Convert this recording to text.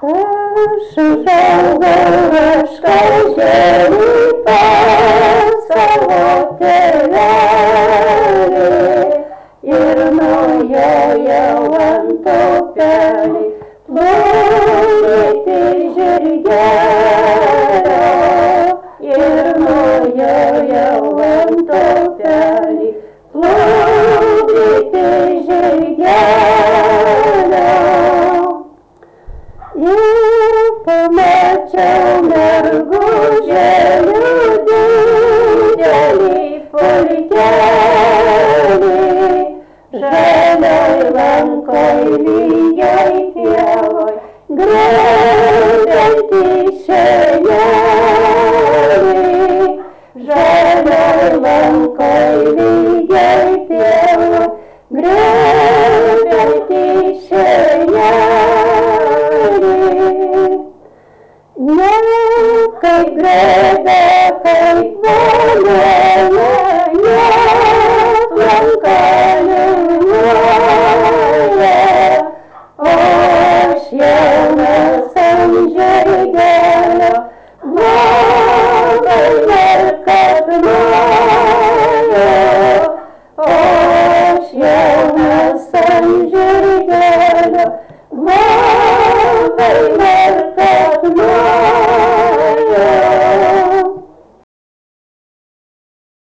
Aš užaugau raškažėlį pas savo tėvelį ir nuėjau ant upelį plukdyti žirgelio ir nuėjau ant upelį plukdyti žirgelio. Ir pamačiau mergužėlių didelį pulkelį, žalioj lankoj lygiai pievoj, graužiantį